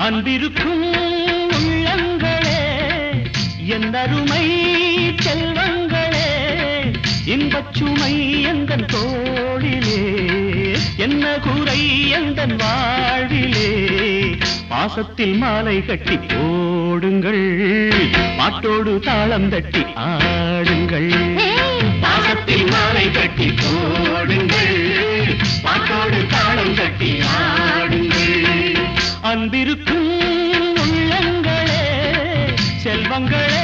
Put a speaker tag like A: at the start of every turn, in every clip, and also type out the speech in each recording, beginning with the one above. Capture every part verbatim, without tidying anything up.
A: அன்பிருக்கும் உள்ளங்களே என் அருமை செல்வங்களே இன்பச்சுமை எந்தன் தோளிலே என்ன குறை எந்தன் வாழ்விலே பாசத்தில் மாலை கட்டி போடுங்கள் பாட்டோடு தாளம் தட்டி ஆடுங்கள் பாசத்தில் மாலை கட்டி போடுங்கள் பாட்டோடு தாளம் தட்டி ஆடுங்கள் அன்பிருக்கும் உள்ளங்களே செல்வங்களே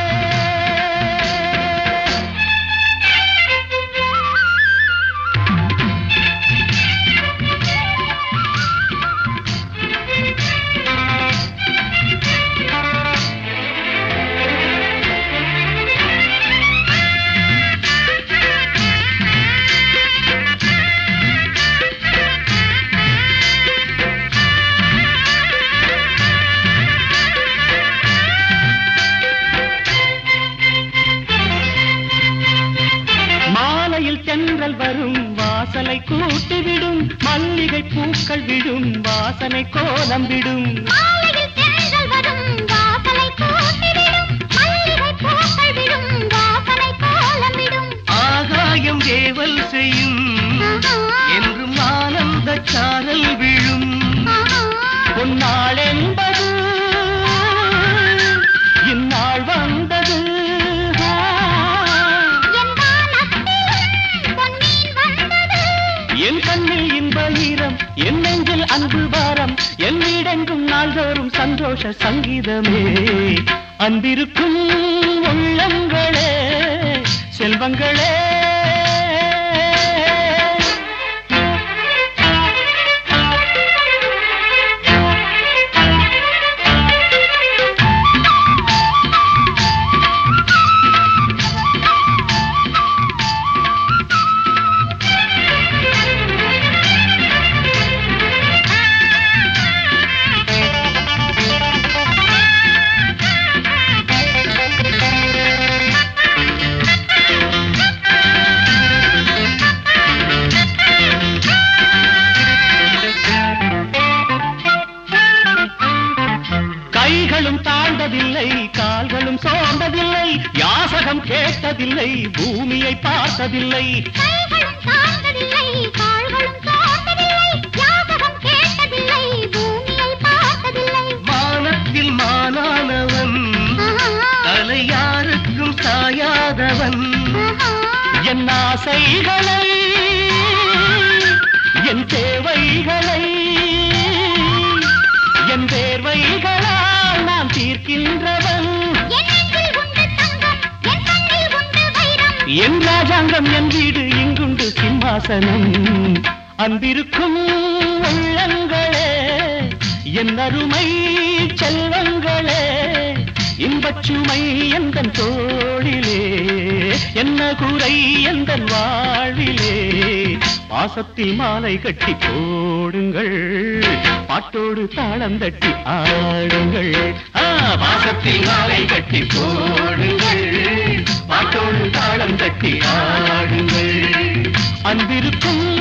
A: தென்றல் வரும் வாசலை கூட்டிவிடும் மல்லிகை பூக்கள் விடும் வாசனை கோலம் விடும் ஆகாயம் ஏவல் செய்யும் என்றும் ஆனந்த சாரல் விழும் பொன்னாள் என்பது இந்நாள் வந்தது என் கண்ணில் இன்ப ஈரம் என் நெஞ்சில் அன்பு பாரம் என் வீடெங்கும் நாள்தோறும் சந்தோஷ சங்கீதமே அன்பிருக்கும் உள்ளங்களே செல்வங்களே கைகளும் தாழ்ந்ததில்லை கால்களும் சோர்ந்ததில்லை யாசகம் கேட்டதில்லை பூமியை பார்த்ததில்லை வானத்தில் மானானவன் தலை யாருக்கும் சாயாதவன் என் ஆசைகளை என் தேவைகளை என் தேர்வைகளால் நான் தீர்க்கின்றவன் என் ராஜாங்கம் என் வீடு இங்குண்டு சிம்மாசனம் அன்பிருக்கும் உள்ளங்களே என் அருமை செல்வங்களே இன்பச்சுமை எந்தன் தோளிலே என்ன குறை எந்தன் வாழ்விலே பாசத்தில் மாலை கட்டி போடுங்கள் பாட்டோடு தாளம் தட்டி ஆடுங்கள் பாசத்தில் மாலை கட்டி போடுங்கள் பாட்டோடு தாளம் தட்டி ஆடுங்கள் அன்பிருக்கும்